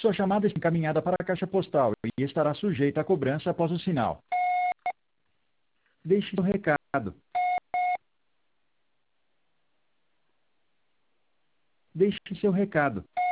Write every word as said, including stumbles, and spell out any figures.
Sua chamada está encaminhada para a caixa postal e estará sujeita à cobrança após o sinal. Deixe seu recado. Deixe seu recado.